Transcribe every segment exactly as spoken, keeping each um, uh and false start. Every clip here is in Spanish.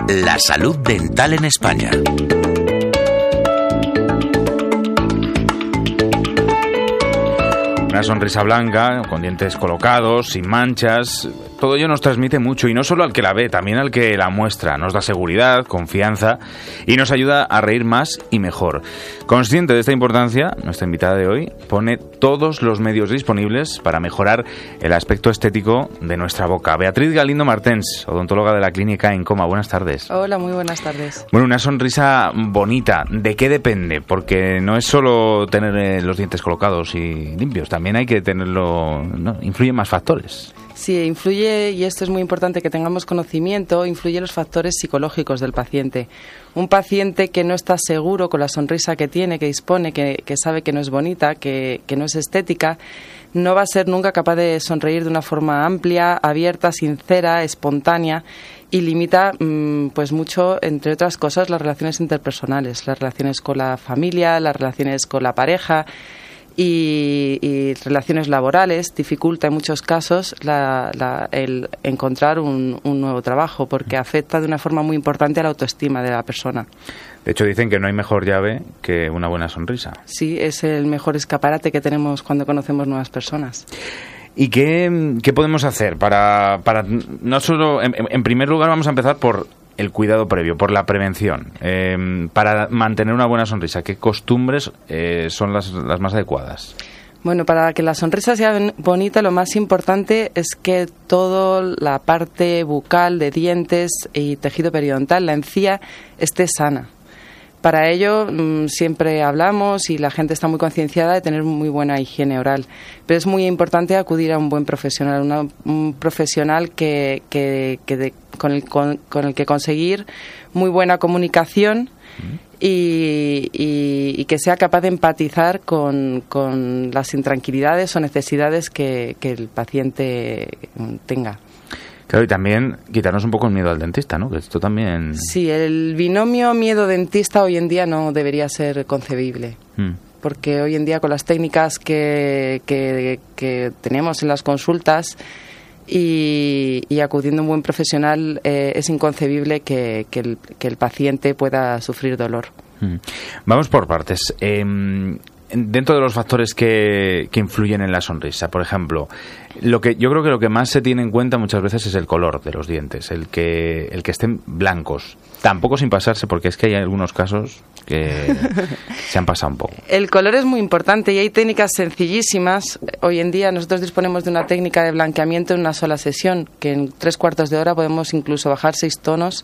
La salud dental en España. Una sonrisa blanca, con dientes colocados, sin manchas, todo ello nos transmite mucho, y no solo al que la ve, también al que la muestra. Nos da seguridad, confianza y nos ayuda a reír más y mejor. Consciente de esta importancia, nuestra invitada de hoy pone todos los medios disponibles para mejorar el aspecto estético de nuestra boca. Beatriz Galindo Martens, odontóloga de la Clínica Encoma. Buenas tardes. Hola, muy buenas tardes. Bueno, una sonrisa bonita, ¿de qué depende? Porque no es solo tener eh, los dientes colocados y limpios, también hay que tenerlo, ¿no? Influyen más factores. Sí, influye, y esto es muy importante que tengamos conocimiento, influye los factores psicológicos del paciente. Un paciente que no está seguro con la sonrisa que tiene, que dispone, que, que sabe que no es bonita, que, que no es estética, no va a ser nunca capaz de sonreír de una forma amplia, abierta, sincera, espontánea, y limita mmm, pues mucho, entre otras cosas, las relaciones interpersonales, las relaciones con la familia, las relaciones con la pareja, Y, y relaciones laborales. Dificulta en muchos casos la, la, el encontrar un, un nuevo trabajo, porque afecta de una forma muy importante a la autoestima de la persona. De hecho, dicen que no hay mejor llave que una buena sonrisa. Sí, es el mejor escaparate que tenemos cuando conocemos nuevas personas. ¿Y qué, qué podemos hacer para, para no solo, en, en primer lugar vamos a empezar por el cuidado previo, por la prevención, eh, para mantener una buena sonrisa? ¿Qué costumbres eh, son las, las más adecuadas? Bueno, para que la sonrisa sea bonita, lo más importante es que toda la parte bucal, de dientes y tejido periodontal, la encía, esté sana. Para ello mmm, siempre hablamos, y la gente está muy concienciada de tener muy buena higiene oral, pero es muy importante acudir a un buen profesional, una, un profesional que, que, que de, con, el, con, con el que conseguir muy buena comunicación y, y, y que sea capaz de empatizar con, con las intranquilidades o necesidades que, que el paciente tenga. Claro, y también quitarnos un poco el miedo al dentista, ¿no? Que esto también... Sí, el binomio miedo-dentista hoy en día no debería ser concebible. Mm. Porque hoy en día, con las técnicas que, que, que tenemos en las consultas y, y acudiendo a un buen profesional, eh, es inconcebible que, que, el, que el paciente pueda sufrir dolor. Mm. Vamos por partes. Eh, Dentro de los factores que, que influyen en la sonrisa, por ejemplo, lo que yo creo que lo que más se tiene en cuenta muchas veces es el color de los dientes, el que el que estén blancos. Tampoco sin pasarse, porque es que hay algunos casos que se han pasado un poco. El color es muy importante y hay técnicas sencillísimas. Hoy en día nosotros disponemos de una técnica de blanqueamiento en una sola sesión, que en tres cuartos de hora podemos incluso bajar seis tonos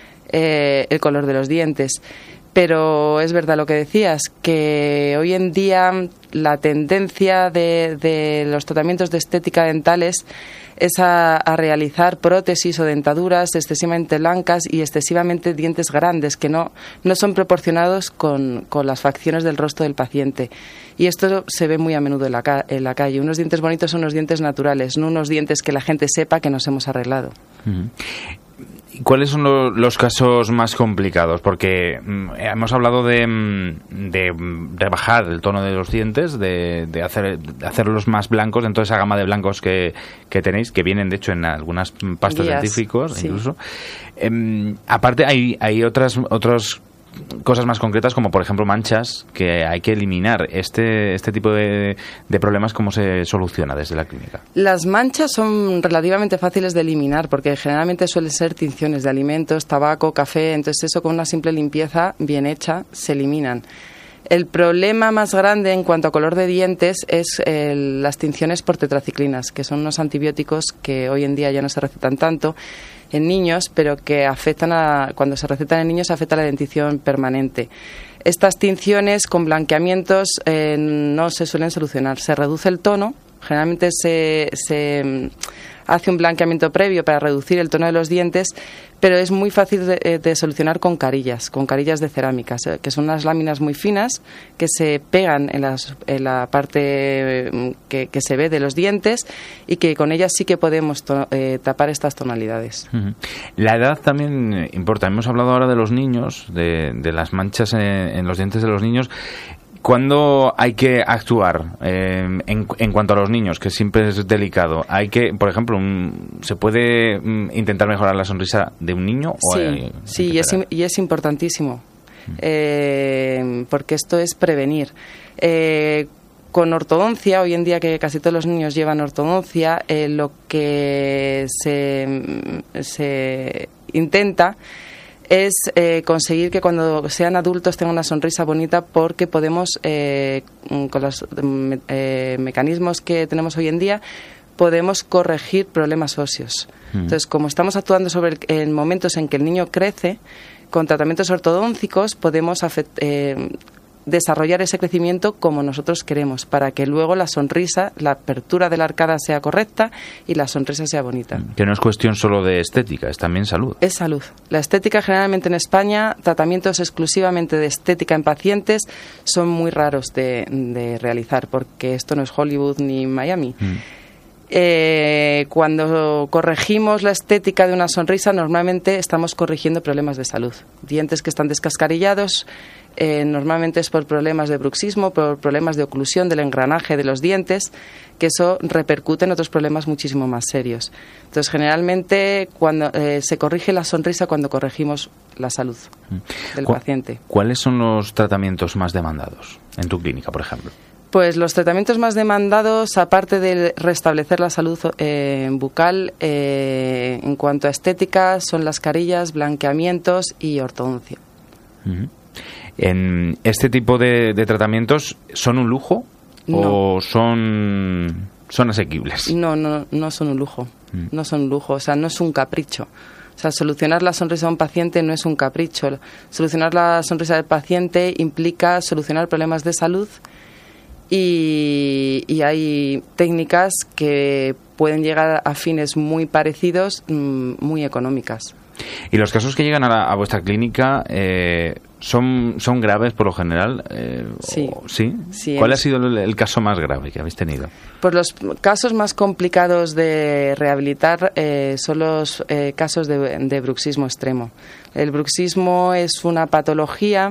eh, el color de los dientes. Pero es verdad lo que decías, que hoy en día la tendencia de, de los tratamientos de estética dentales es a, a realizar prótesis o dentaduras excesivamente blancas y excesivamente dientes grandes, que no, no son proporcionados con, con las facciones del rostro del paciente. Y esto se ve muy a menudo en la, ca- en la calle. Unos dientes bonitos son unos dientes naturales, no unos dientes que la gente sepa que nos hemos arreglado. Uh-huh. ¿Cuáles son lo, los casos más complicados? Porque mm, hemos hablado de, de, de bajar el tono de los dientes, de, de, hacer, de hacerlos más blancos, dentro de esa gama de blancos que, que tenéis, que vienen de hecho en algunas pastas Guías, dentífricos, sí. Incluso. Eh, aparte hay, hay otras otros cosas más concretas, como por ejemplo manchas, que hay que eliminar. Este este tipo de, de problemas, ¿cómo se soluciona desde la clínica? Las manchas son relativamente fáciles de eliminar, porque generalmente suelen ser tinciones de alimentos, tabaco, café. Entonces eso, con una simple limpieza bien hecha, se eliminan. El problema más grande en cuanto a color de dientes es el, las tinciones por tetraciclinas, que son unos antibióticos que hoy en día ya no se recetan tanto en niños, pero que afectan a, cuando se recetan en niños, afecta a la dentición permanente. Estas tinciones con blanqueamientos eh, no se suelen solucionar. Se reduce el tono, generalmente se, se hace un blanqueamiento previo para reducir el tono de los dientes, pero es muy fácil de, de solucionar con carillas, con carillas de cerámica, que son unas láminas muy finas que se pegan en, las, en la parte que, que se ve de los dientes, y que con ellas sí que podemos to, eh, tapar estas tonalidades. Uh-huh. La edad también importa. Hemos hablado ahora de los niños, de, de las manchas en, en los dientes de los niños. ¿Cuándo hay que actuar eh, en, en cuanto a los niños, que siempre es delicado? Hay que, por ejemplo, un, ¿se puede um, intentar mejorar la sonrisa de un niño? Sí, o hay, hay sí y, es, y es importantísimo, mm. eh, porque esto es prevenir. Eh, con ortodoncia, hoy en día que casi todos los niños llevan ortodoncia, eh, lo que se, se intenta es eh, conseguir que cuando sean adultos tengan una sonrisa bonita, porque podemos, eh, con los eh, mecanismos que tenemos hoy en día, podemos corregir problemas óseos. Mm. Entonces, como estamos actuando sobre el, en momentos en que el niño crece, con tratamientos ortodóncicos podemos afect, eh, desarrollar ese crecimiento como nosotros queremos, para que luego la sonrisa, la apertura de la arcada sea correcta y la sonrisa sea bonita. Que no es cuestión solo de estética, es también salud. Es salud. La estética, generalmente en España, tratamientos exclusivamente de estética en pacientes son muy raros de, de realizar, porque esto no es Hollywood ni Miami. Mm. Eh, cuando corregimos la estética de una sonrisa, normalmente estamos corrigiendo problemas de salud. Dientes que están descascarillados, eh, normalmente es por problemas de bruxismo, por problemas de oclusión del engranaje de los dientes, que eso repercute en otros problemas muchísimo más serios. Entonces, generalmente cuando eh, se corrige la sonrisa cuando corregimos la salud del ¿Cu- paciente. ¿Cuáles son los tratamientos más demandados en tu clínica, por ejemplo? Pues los tratamientos más demandados, aparte de restablecer la salud eh, bucal, eh, en cuanto a estética, son las carillas, blanqueamientos y ortodoncia. Uh-huh. ¿En este tipo de, de tratamientos son un lujo no. o son, son asequibles? No, no, no son un lujo. Mm. No son un lujo, o sea, no es un capricho. O sea, solucionar la sonrisa de un paciente no es un capricho. Solucionar la sonrisa del paciente implica solucionar problemas de salud. Y, y hay técnicas que pueden llegar a fines muy parecidos, muy económicas. ¿Y los casos que llegan a, la, a vuestra clínica eh, son, son graves por lo general? Eh, sí. O, ¿sí? sí. ¿Cuál ha sido el, el caso más grave que habéis tenido? Pues los casos más complicados de rehabilitar eh, son los eh, casos de, de bruxismo extremo. El bruxismo es una patología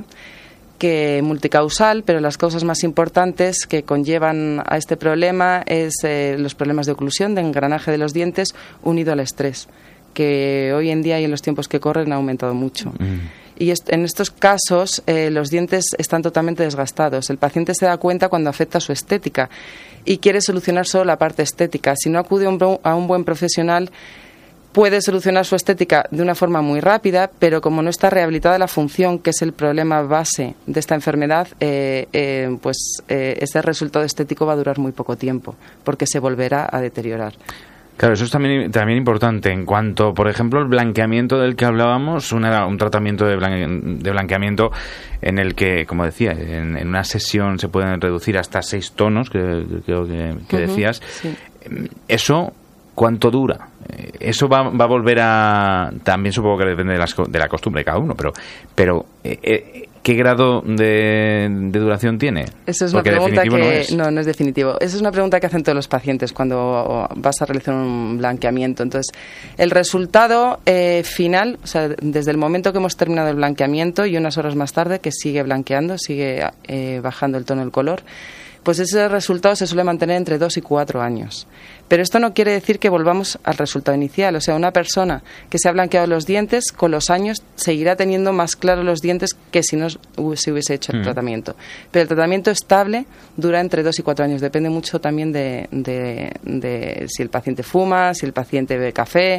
que multicausal, pero las causas más importantes que conllevan a este problema es eh, los problemas de oclusión, de engranaje de los dientes, unido al estrés, que hoy en día y en los tiempos que corren ha aumentado mucho. Mm. Y est- en estos casos eh, los dientes están totalmente desgastados. El paciente se da cuenta cuando afecta su estética y quiere solucionar solo la parte estética. Si no acude a un, a un buen profesional, puede solucionar su estética de una forma muy rápida, pero como no está rehabilitada la función, que es el problema base de esta enfermedad, eh, eh, pues eh, ese resultado estético va a durar muy poco tiempo, porque se volverá a deteriorar. Claro, eso es también, también importante. En cuanto, por ejemplo, el blanqueamiento del que hablábamos, una, un tratamiento de, blanque, de blanqueamiento en el que, como decía, en, en una sesión se pueden reducir hasta seis tonos, que creo que, que, que uh-huh, decías. Sí. Eso, ¿cuánto dura? Eso va, va a volver a... También supongo que depende de, las, de la costumbre de cada uno, pero, pero eh, ¿qué grado de, de duración tiene? Esa es Porque una pregunta que... No es. no, no es definitivo. Esa es una pregunta que hacen todos los pacientes cuando vas a realizar un blanqueamiento. Entonces, el resultado eh, final, o sea, desde el momento que hemos terminado el blanqueamiento y unas horas más tarde, que sigue blanqueando, sigue eh, bajando el tono del color, pues ese resultado se suele mantener entre dos y cuatro años. Pero esto no quiere decir que volvamos al resultado inicial. O sea, una persona que se ha blanqueado los dientes, con los años seguirá teniendo más claros los dientes que si no se hubiese hecho el mm. tratamiento. Pero el tratamiento estable dura entre dos y cuatro años. Depende mucho también de, de, de si el paciente fuma, si el paciente bebe café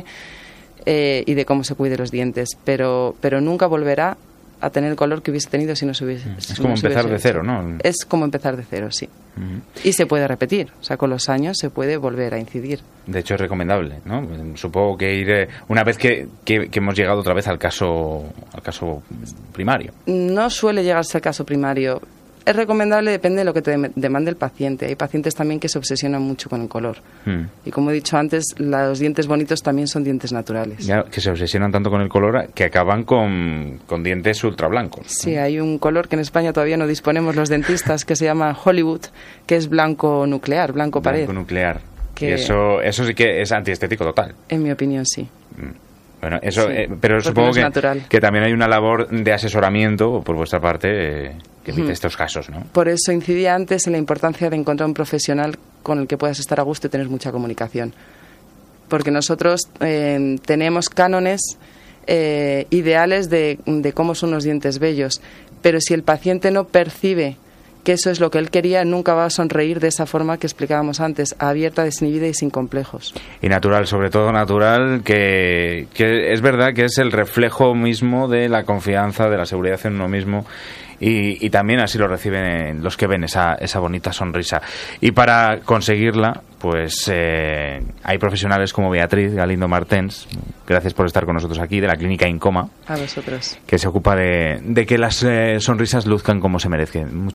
eh, y de cómo se cuide los dientes. Pero, pero nunca volverá a tener el color que hubiese tenido si no se hubiese... Es como no empezar de cero, ¿no? Es como empezar de cero, sí. Uh-huh. Y se puede repetir, o sea, con los años se puede volver a incidir. De hecho, es recomendable, ¿no? Supongo que ir... Eh, una vez que, que, que hemos llegado otra vez al caso, al caso primario. No suele llegarse al caso primario. Es recomendable, depende de lo que te demande el paciente. Hay pacientes también que se obsesionan mucho con el color. Mm. Y como he dicho antes, los dientes bonitos también son dientes naturales. Ya, que se obsesionan tanto con el color que acaban con, con dientes ultra blancos. Sí, ¿no? Hay un color que en España todavía no disponemos los dentistas, que se llama Hollywood, que es blanco nuclear, blanco pared. Blanco nuclear. Que... Y eso, eso sí que es antiestético total. En mi opinión, sí. Mm. Bueno, eso, Sí, eh, pero porque supongo no es que, natural. que también hay una labor de asesoramiento por vuestra parte eh, que evite Ujú. estos casos, ¿no? Por eso incidía antes en la importancia de encontrar un profesional con el que puedas estar a gusto y tener mucha comunicación. Porque nosotros eh, tenemos cánones eh, ideales de, de cómo son unos dientes bellos, pero si el paciente no percibe que eso es lo que él quería, nunca va a sonreír de esa forma que explicábamos antes, abierta, desinhibida y sin complejos. Y natural, sobre todo natural, que, que es verdad que es el reflejo mismo de la confianza, de la seguridad en uno mismo, y, y también así lo reciben los que ven esa, esa bonita sonrisa. Y para conseguirla, pues eh, hay profesionales como Beatriz Galindo Martens, gracias por estar con nosotros aquí, de la clínica Incoma, A vosotros. que se ocupa de, de que las eh, sonrisas luzcan como se merecen.